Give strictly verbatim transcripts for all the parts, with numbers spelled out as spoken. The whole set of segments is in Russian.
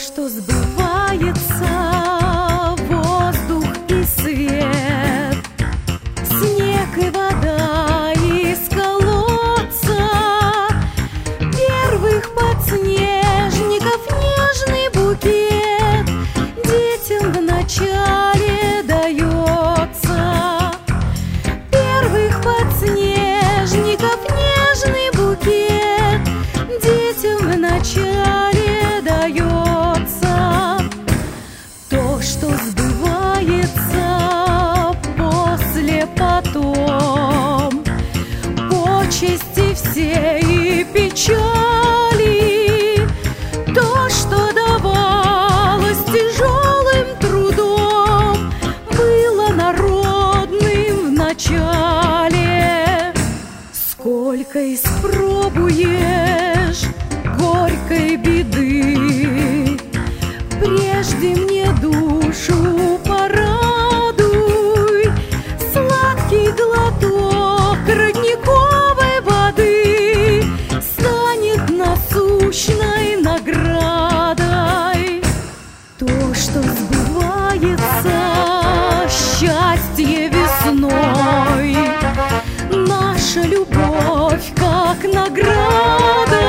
что сбывается, воздух и свет, снег и вода из колодца, первых подснежников нежный букет детям вначале дается. Первых подснежников нежный букет детям вначале дается. То, что сбывается после потом, почести все и печали, то, что давалось тяжелым трудом, было народным в начале. Сколько испробуешь горькой беды, прежде мне душу порадуй. Сладкий глоток родниковой воды станет насущной наградой. То, что сбывается, счастье весной, наша любовь как награда.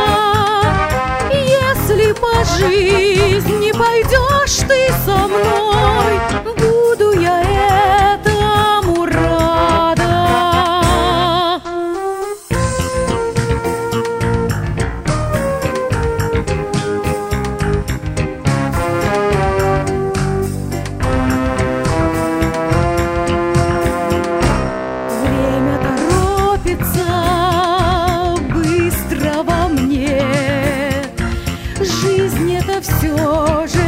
Если по жизни пойдешь ты со мной, буду я этому рада. Время торопится быстро во мне, жизнь — это все же